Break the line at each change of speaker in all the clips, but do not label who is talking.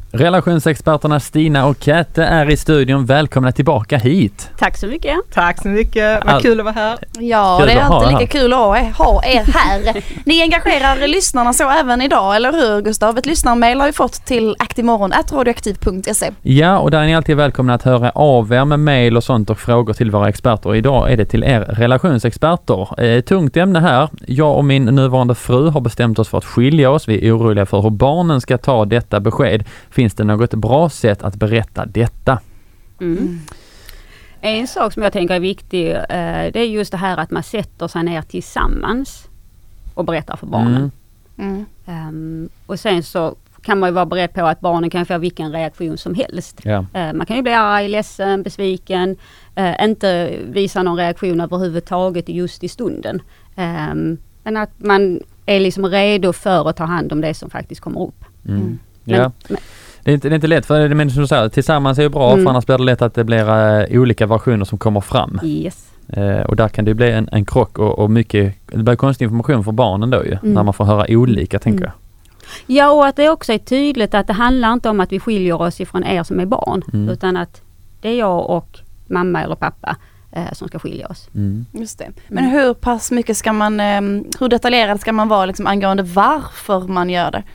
Relationsexperterna Stina och Käte är i studion. Välkomna tillbaka hit.
Tack så mycket.
Tack så mycket. Vad kul att vara här.
Ja,
kul
det är alltid lika
här.
kul att ha er här. Ni engagerar lyssnarna så även idag, eller hur Gustav? Ett lyssnarmail har vi fått till aktivmorgon@radioaktiv.se.
Ja, och där är ni alltid välkomna att höra av er med mejl och sånt och frågor till våra experter. Och idag är det till er relationsexperter. Tungt ämne här. Jag och min nuvarande fru har bestämt oss för att skilja oss. Vi är oroliga för hur barnen ska ta detta besked. Finns det något bra sätt att berätta detta?
En sak som jag tänker är viktig, det är just det här att man sätter sig ner tillsammans och berättar för barnen. Och sen så kan man ju vara beredd på att barnen kan få vilken reaktion som helst.
Ja.
Man kan ju bli arg, ledsen, besviken, inte visa någon reaktion överhuvudtaget just i stunden. Men att man är liksom redo för att ta hand om det som faktiskt kommer upp.
Ja. Det är inte lätt, för det som du säger, tillsammans är ju bra, för annars blir det lätt att det blir olika versioner som kommer fram.
Yes.
Och där kan det bli en krock och mycket, det blir konstig information för barnen då ju, när man får höra olika, tänker jag.
Ja, och att det också är tydligt att det handlar inte om att vi skiljer oss ifrån er som är barn, utan att det är jag och mamma eller pappa som ska skilja oss.
Just det. Men hur pass mycket ska man, hur detaljerad ska man vara liksom angående varför man gör det?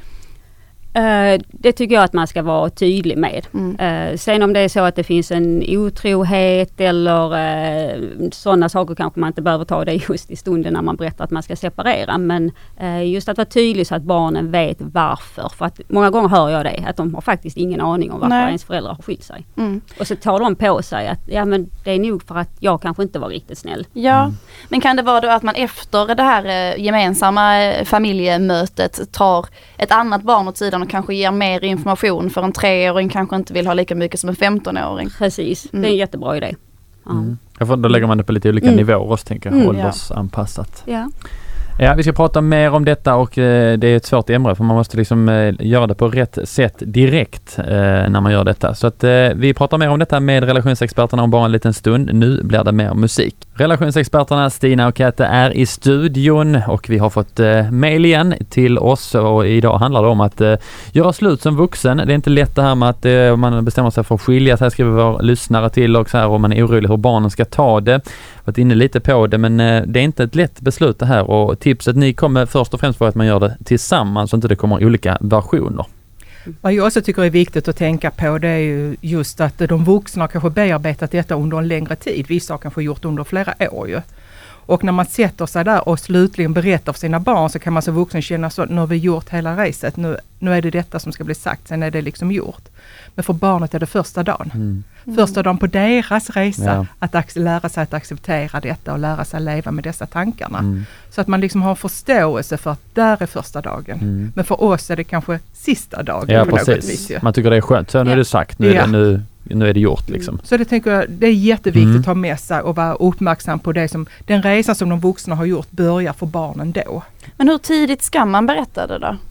Det tycker jag att man ska vara tydlig med. Sen om det är så att det finns en otrohet eller sådana saker kanske man inte behöver ta det just i stunden när man berättar att man ska separera. Men just att vara tydlig så att barnen vet varför. För att många gånger hör jag det, att de har faktiskt ingen aning om varför ens föräldrar har skilt sig. Och så tar de på sig att ja, men det är nog för att jag kanske inte var riktigt snäll.
Ja, men kan det vara då att man efter det här gemensamma familjemötet tar ett annat barn åt sidan och kanske ger mer information, för en 3-åring kanske inte vill ha lika mycket som en 15-åring.
Precis, det är en jättebra idé.
Då lägger man det på lite olika nivåer också, tänker jag, åldersanpassat. Ja, vi ska prata mer om detta, och det är ett svårt ämne, för man måste liksom göra det på rätt sätt direkt när man gör detta. Så att vi pratar mer om detta med relationsexperterna om bara en liten stund. Nu blir det mer musik. Relationsexperterna Stina och Käte är i studion, och vi har fått mejl igen till oss, och idag handlar det om att göra slut som vuxen. Det är inte lätt det här med att man bestämmer sig för att skilja sig, skriver vår lyssnare till också här, och man är orolig hur barnen ska ta det. Varit inne lite på det, men det är inte ett lätt beslut det här, och tipset ni kommer först och främst för att man gör det tillsammans så inte det kommer olika versioner.
Vad jag också tycker är viktigt att tänka på, det är ju just att de vuxna kanske bearbetat detta under en längre tid. Vissa har kanske gjort under flera år ju. Och när man sätter sig där och slutligen berättar för sina barn, så kan man som vuxen känna så, nu har vi gjort hela racet, nu är det detta som ska bli sagt, sen är det liksom gjort. Men för barnet är det första dagen. Första dagen på deras resa att lära sig att acceptera detta och lära sig leva med dessa tankarna. Så att man liksom har förståelse för att där är första dagen. Men för oss är det kanske sista dagen.
Ja,
på något
precis.
vis, ju.
Man tycker det är skönt. Så nu är det sagt. Nu är det gjort liksom.
Så det tänker jag, det är jätteviktigt att ha med sig och vara uppmärksam på det som, den resan som de vuxna har gjort börjar för barnen då.
Men hur tidigt ska man berätta det då?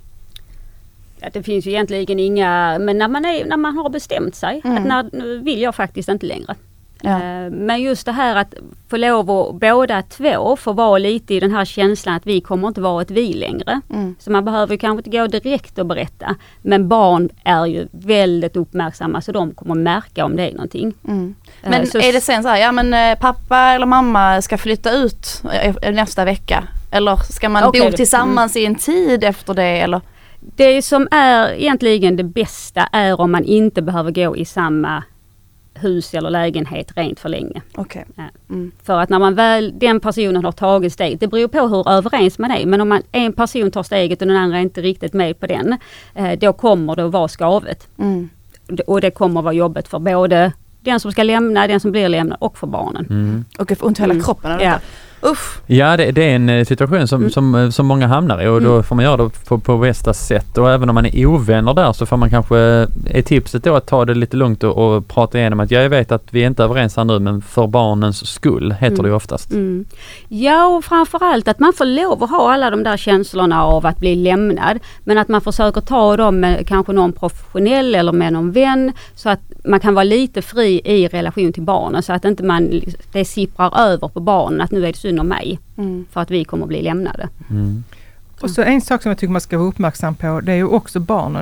Ja, det finns ju egentligen inga, men när man har bestämt sig att nu vill jag faktiskt inte längre. Men just det här att få lov att båda två får vara lite i den här känslan att vi kommer inte vara ett vi längre. Så man behöver kanske inte gå direkt och berätta. Men barn är ju väldigt uppmärksamma, så de kommer märka om det är någonting.
Men är det sen så här, ja men pappa eller mamma ska flytta ut nästa vecka? Eller ska man bo tillsammans i en tid efter det? Eller?
Det som är egentligen det bästa är om man inte behöver gå i samma hus eller lägenhet rent för länge. För att när man väl, den personen har tagit steg, det beror på hur överens man är, men om en person tar steget och den andra är inte riktigt med på den, då kommer det att vara skavet. Och det kommer att vara jobbet för både den som ska lämna, den som blir lämnad och för barnen.
Och för ont hela kroppen.
Ja, det är en situation som många hamnar i, och då får man göra det på bästa sätt. Och även om man är ovänner där, så får man kanske, är tipset då att ta det lite lugnt och prata igenom att jag vet att vi är inte överens här nu, men för barnens skull heter det ju oftast.
Ja, och framförallt att man får lov att ha alla de där känslorna av att bli lämnad, men att man försöker ta dem med kanske någon professionell eller med någon vän, så att man kan vara lite fri i relation till barnen, så att inte det sipprar över på barnen att nu är det synd om mig för att vi kommer att bli lämnade.
Och så en sak som jag tycker man ska vara uppmärksam på, det är ju också barnen.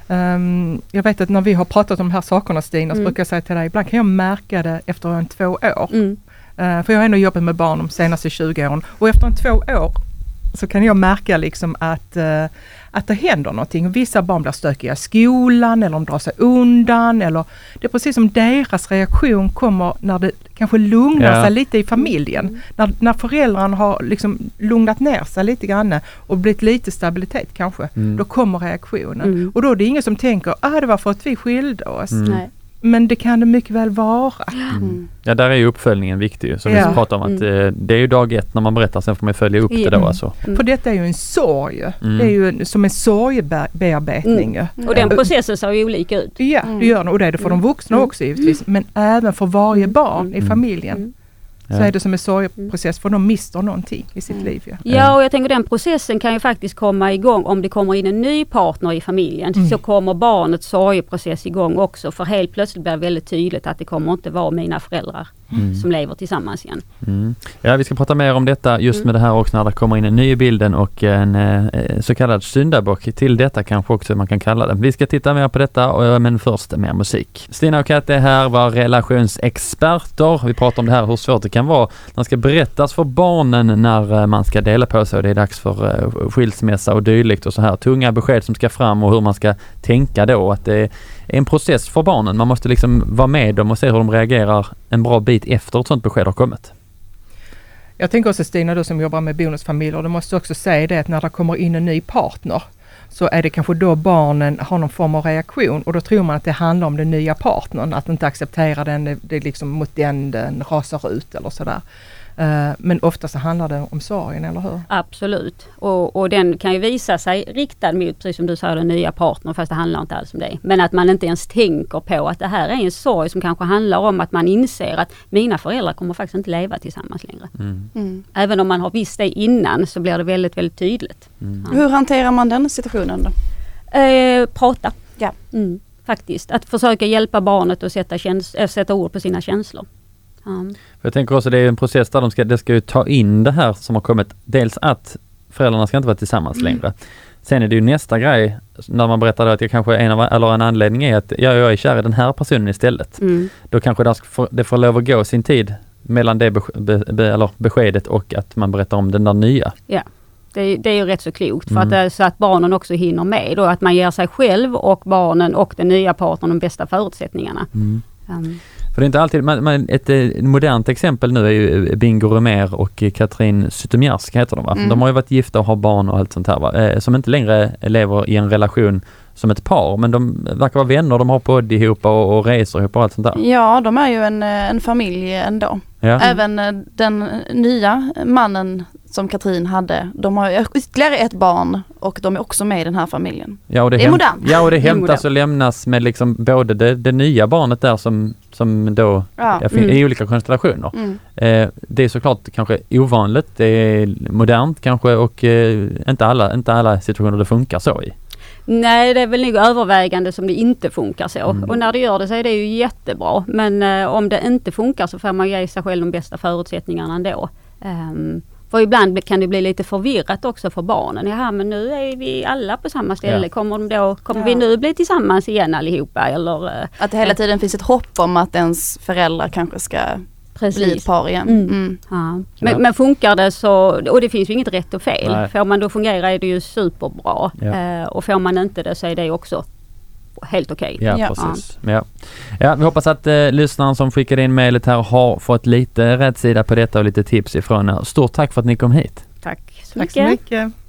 Jag vet att när vi har pratat om de här sakerna, Stina, så brukar jag säga till dig, ibland kan jag märka det efter 2 år. För jag har ändå jobbat med barn de senaste 20 åren. Och efter 2 år så kan jag märka liksom att det händer någonting. Vissa barn blir stökiga i skolan eller de drar sig undan. Eller det är precis som deras reaktion kommer när det kanske lugnar sig lite i familjen. När föräldrarna har liksom lugnat ner sig lite grann och blivit lite stabilitet kanske. Då kommer reaktionen. Och då är det ingen som tänker, det var för att vi skilde oss. Nej. Men det kan det mycket väl vara.
Ja, där är ju uppföljningen viktig. Som vi pratar om att det är ju dag 1 när man berättar, sen får man följa upp det då. Alltså.
För detta är ju en sorg. Det är ju som en sorgbearbetning.
Och den processen ser ju olika ut.
Ja, det gör det. Och det är det för de vuxna också givetvis. Men även för varje barn i familjen. Så är det som en sorgprocess, för de mister någonting i sitt liv.
Ja, och jag tänker den processen kan ju faktiskt komma igång om det kommer in en ny partner i familjen. Så kommer barnets sorgeprocess igång också, för helt plötsligt blir det väldigt tydligt att det kommer inte vara mina föräldrar som lever tillsammans igen.
Ja, vi ska prata mer om detta just med det här också när det kommer in en ny i bilden och en så kallad syndabock till detta kanske också man kan kalla det. Vi ska titta mer på detta, men först mer musik. Stina och Katte här var relationsexperter. Vi pratar om det här, hur svårt det kan vara när det ska berättas för barnen när man ska dela på sig och det är dags för skilsmässa och dylikt och så här. Tunga besked som ska fram och hur man ska tänka då, att det är en process för barnen. Man måste liksom vara med dem och se hur de reagerar en bra bit efter ett sånt besked har kommit.
Jag tänker också, Stina, du som jobbar med bonusfamiljer, du måste också säga det att när det kommer in en ny partner så är det kanske då barnen har någon form av reaktion och då tror man att det handlar om den nya partnern, att inte acceptera den, det är liksom mot den rasar ut eller sådär. Men ofta så handlar det om sorgen, eller hur?
Absolut. Och den kan ju visa sig riktad mot, precis som du sa, den nya partnern, fast det handlar inte alls om det. Men att man inte ens tänker på att det här är en sorg som kanske handlar om att man inser att mina föräldrar kommer faktiskt inte leva tillsammans längre. Även om man har visst det innan så blir det väldigt, väldigt tydligt.
Hur hanterar man den situationen då?
Prata. Ja. Faktiskt. Att försöka hjälpa barnet att sätta ord på sina känslor.
Jag tänker också det är en process där det ska ju ta in det här som har kommit. Dels att föräldrarna ska inte vara tillsammans längre. Sen är det ju nästa grej när man berättar att jag kanske en anledning är att jag är kär i den här personen istället. Då kanske det får lov att gå sin tid mellan det beskedet och att man berättar om den där nya. Ja.
Det är ju rätt så klokt för att, så att barnen också hinner med och att man ger sig själv och barnen och den nya partnern de bästa förutsättningarna.
För det är inte alltid, ett modernt exempel nu är ju Bingo Rimér och Katrin Zytomierska heter de, va? De har ju varit gifta och har barn och allt sånt här, va? Som inte längre lever i en relation som ett par, men de verkar vara vänner, de har podd ihop och reser ihop och allt sånt där.
Ja, de är ju en familj ändå. Ja. Även den nya mannen som Katrin hade, de har ytterligare ett barn och de är också med i den här familjen.
Ja, och det är modernt. Ja, och det hämtas och lämnas med liksom både det nya barnet där som då i olika konstellationer. Det är såklart kanske ovanligt, det är modernt kanske och inte alla situationer det funkar så i.
Nej, det är väl nog övervägande som det inte funkar så. Och när det gör det så är det ju jättebra. Men om det inte funkar så får man ge sig själv de bästa förutsättningarna ändå. För ibland kan det bli lite förvirrat också för barnen. Jaha, men nu är vi alla på samma ställe. Kommer vi nu bli tillsammans igen allihopa? Eller,
att det hela tiden finns ett hopp om att ens föräldrar kanske ska bli ett par igen.
Ja. Men funkar det så, och det finns ju inget rätt och fel. Nej. Får man då fungera är det ju superbra. Ja. Och får man inte det så är det också helt okej.
Ja, precis. Ja, vi hoppas att lyssnaren som skickade in mejlet här har fått lite rätt sida på detta och lite tips ifrån er. Stort tack för att ni kom hit.
Tack så
mycket.